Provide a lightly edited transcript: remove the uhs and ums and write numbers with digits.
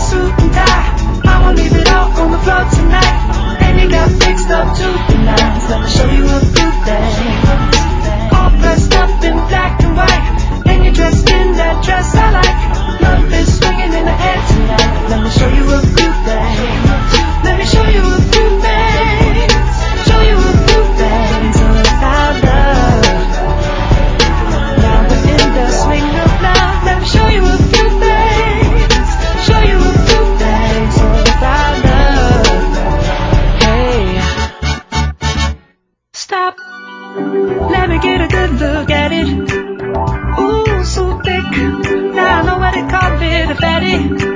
suit and tie. I won't leave it all on the floor tonight. And you got fixed up to the nines. Let me show you a good thing. All dressed up in black and white, and you're dressed in that dress I like. Love is swinging in the air tonight. Let me show you a good thing. Let me show you a good thing. Show you a good thing about love. Now we're in the swing of love. Let me show you a few things. Show you a few things about love. Hey, stop. Let me get a good look at it. Ooh, so thick. Now I know what they call it, a fatty.